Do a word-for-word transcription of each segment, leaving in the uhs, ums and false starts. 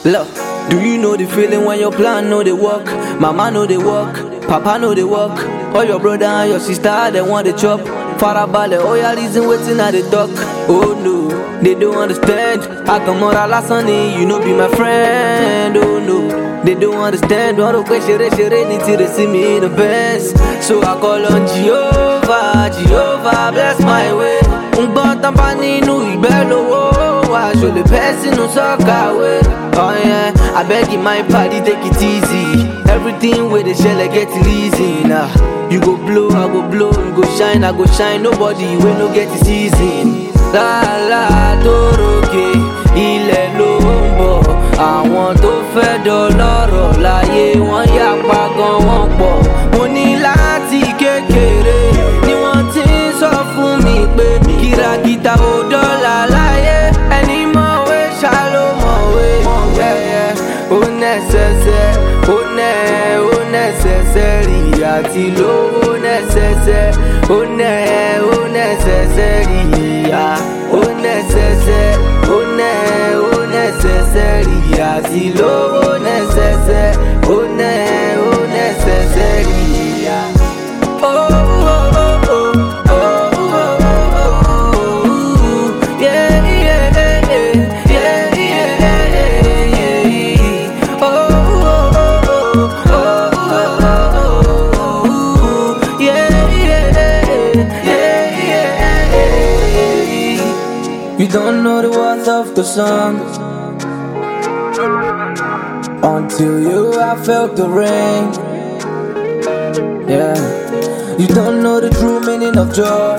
Look, do you know the feeling when your plan know they work? Mama know they work, Papa know they work. All your brother and your sister, they want the chop. Farabale, oh yeah, reason waiting at the dock. Oh no, they don't understand. I come out a last Sunday, you know be my friend. Oh no, they don't understand. Don't look shere shere need to see me the best. So I call on Jehovah, Jehovah bless my way. But I'm panning no ibelo. I show the person who suck away. Oh yeah, I beg you my party take it easy. Everything with the shell I get it easy. Nah, you go blow, I go blow. You go shine, I go shine. Nobody will no get it easy. La la doroke, ilẹ̀ ló ń bọ̀. Àwọn tó fẹ́ dọlọ́rọ̀ láyé wọ́n yà pa gan wọ́n pọ̀. Mo ní láti kékeré ni wọ́n ti ń sọ fún mi pé kìràkìtà ò dọ́là láyé. Ẹni mọ̀wé ṣá ló mọ̀wé. Ó nẹ́sẹsẹ, ó nẹ́, ó nẹ́sẹsẹ rí àti lówó nẹ́sẹsẹ. Ó nẹ́, ó nẹ́sẹsẹ rí à. Ó nẹ́sẹsẹ, ó nẹ́, ó nẹ́sẹsẹ rí àti lówó nẹ́sẹsẹ. Ó nẹ́, ó nẹ́sẹsẹ rí à. Oh, oh, oh, oh, oh, oh, oh, oh, yeah, yeah, yeah, yeah, yeah, yeah. Oh, oh, oh, oh, oh, oh, yeah, yeah, yeah, yeah. You don't know the worth of the sun until you have felt the rain. Yeah, you don't know the true meaning of joy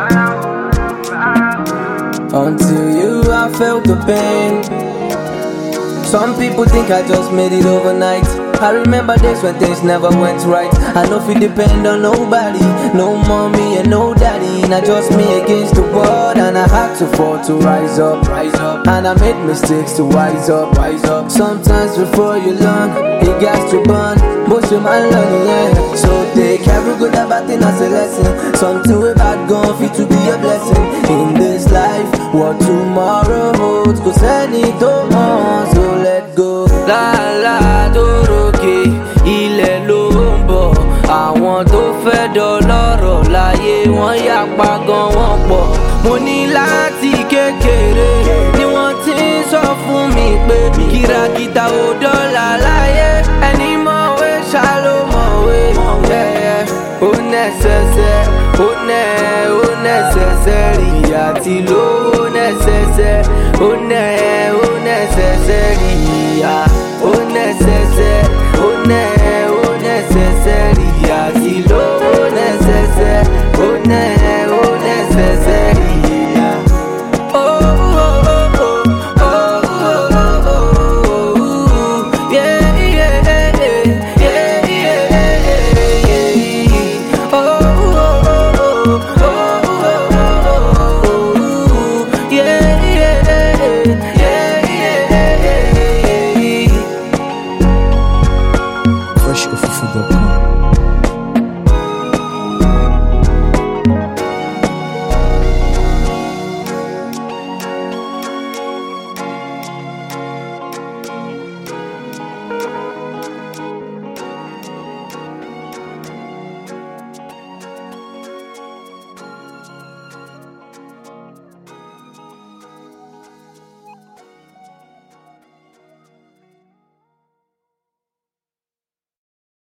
until you have felt the pain. Some people think I just made it overnight. I remember days when things never went right. I know if you depend on nobody, no mommy and no daddy. Not just me against the world, and I had to fall to rise up, rise up. And I made mistakes to wise up, wise up. Sometimes before you learn, it got to burn. Most of my learning, yeah. So take every good and bad thing as a lesson. Something we bad gone fit to be a blessing in this life. What tomorrow holds, cause any tomorrow, so let go. La la doroke, ilẹ̀ ló ń bọ̀. Àwọn tó fẹ́ dọlọ́rọ̀ láyé wọ́n yà pa gan wọ́n pọ̀. Mo ní láti kékeré ni wọ́n ti ń sọ fún mi pé kìràkìtà ò dọ́là láyé. Ẹni mọ̀wé ṣá ló mọ̀wé. Ó nẹ́sẹsẹ, ó nẹ́, ó nẹ́sẹsẹ rí àti lówó nẹ́sẹsẹ. Ó nẹ́, ó nẹ́sẹsẹ rí à. Ó nẹ́sẹsẹ, ó nẹ́.